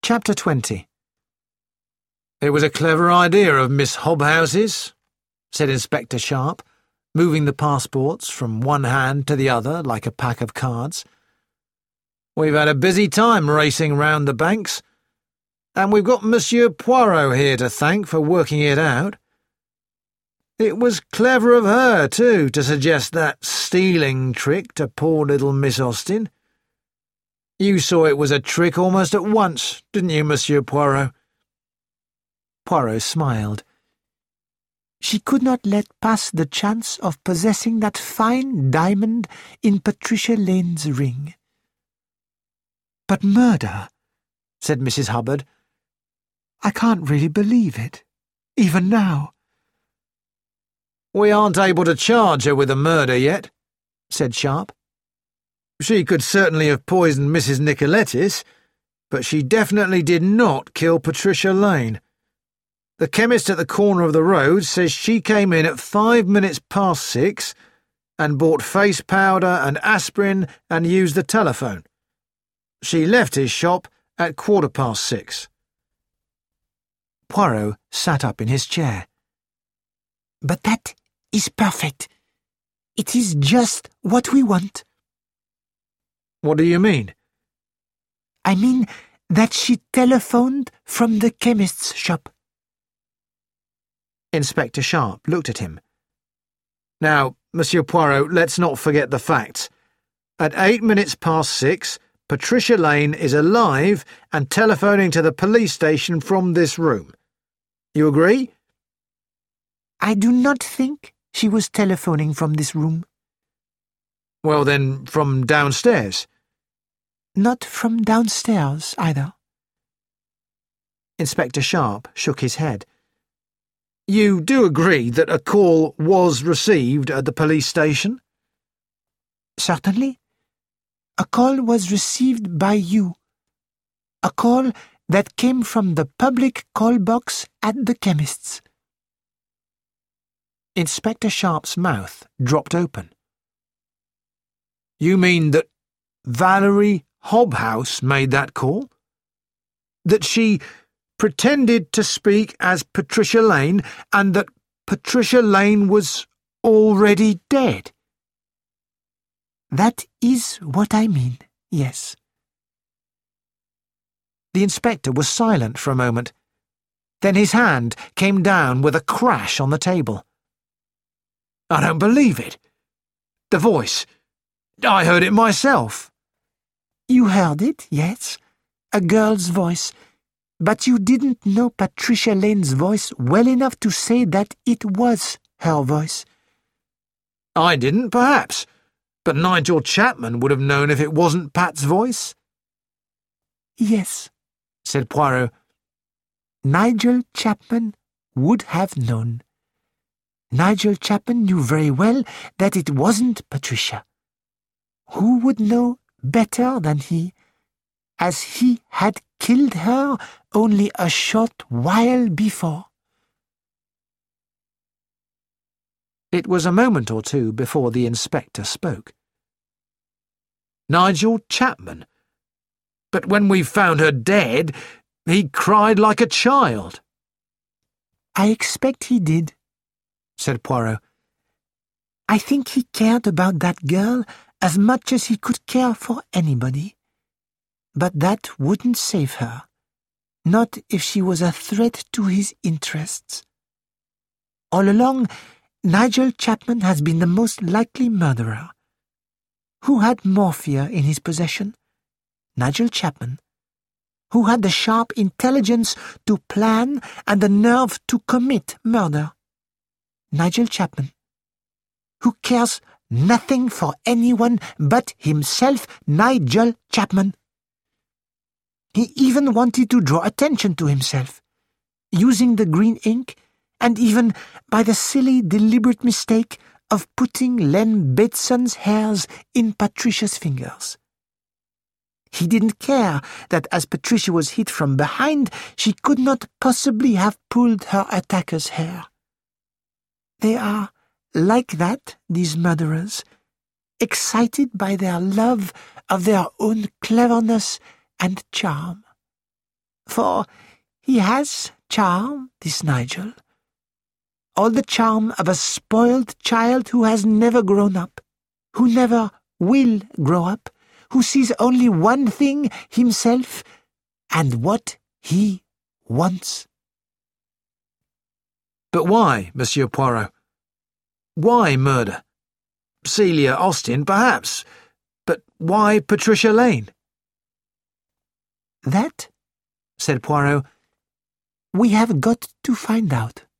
Chapter 20. "It was a clever idea of Miss Hobhouse's," said Inspector Sharp, moving the passports from one hand to the other like a pack of cards. "We've had a busy time racing round the banks, and we've got Monsieur Poirot here to thank for working it out. It was clever of her, too, to suggest that stealing trick to poor little Miss Austen. You saw it was a trick almost at once, didn't you, Monsieur Poirot?" Poirot smiled. She could not let pass the chance of possessing that fine diamond in Patricia Lane's ring. "But murder," said Mrs. Hubbard. "I can't really believe it, even now." "We aren't able to charge her with a murder yet," said Sharp. "She could certainly have poisoned Mrs. Nicoletis, but she definitely did not kill Patricia Lane. The chemist at the corner of the road says she came in at 5 minutes past 6 and bought face powder and aspirin and used the telephone. She left his shop at 6:15. Poirot sat up in his chair. "But that is perfect. It is just what we want." "What do you mean?" "I mean that she telephoned from the chemist's shop." Inspector Sharp looked at him. "Now, Monsieur Poirot, let's not forget the facts. At 8 minutes past 6, Patricia Lane is alive and telephoning to the police station from this room. You agree?" "I do not think she was telephoning from this room." "Well then, from downstairs?" "Not from downstairs, either." Inspector Sharp shook his head. "You do agree that a call was received at the police station?" "Certainly. A call was received by you. A call that came from the public call box at the chemist's." Inspector Sharp's mouth dropped open. "You mean that Valerie Hobhouse made that call? That she pretended to speak as Patricia Lane, and that Patricia Lane was already dead?" "That is what I mean, yes." The inspector was silent for a moment. Then his hand came down with a crash on the table. "I don't believe it. The voice. I heard it myself." "You heard it, yes. A girl's voice. But you didn't know Patricia Lane's voice well enough to say that it was her voice." "I didn't, perhaps, but Nigel Chapman would have known if it wasn't Pat's voice." "Yes," said Poirot. "Nigel Chapman would have known. Nigel Chapman knew very well that it wasn't Patricia. Who would know better than he, as he had killed her only a short while before?" It was a moment or two before the inspector spoke. "Nigel Chapman? But when we found her dead, he cried like a child." "I expect he did," said Poirot. "I think he cared about that girl as much as he could care for anybody. But that wouldn't save her, not if she was a threat to his interests. All along, Nigel Chapman has been the most likely murderer. Who had morphia in his possession? Nigel Chapman. Who had the sharp intelligence to plan and the nerve to commit murder? Nigel Chapman. Who cares nothing for anyone but himself? Nigel Chapman. He even wanted to draw attention to himself, using the green ink, and even by the silly, deliberate mistake of putting Len Bateson's hairs in Patricia's fingers. He didn't care that as Patricia was hit from behind, she could not possibly have pulled her attacker's hair. They are like that, these murderers, excited by their love of their own cleverness and charm. for he has charm, this Nigel. All the charm of a spoiled child who has never grown up, who never will grow up, who sees only one thing, himself, and what he wants. But why, Monsieur Poirot? Why murder? Celia Austin, perhaps, but why Patricia Lane? That, said Poirot, we have got to find out.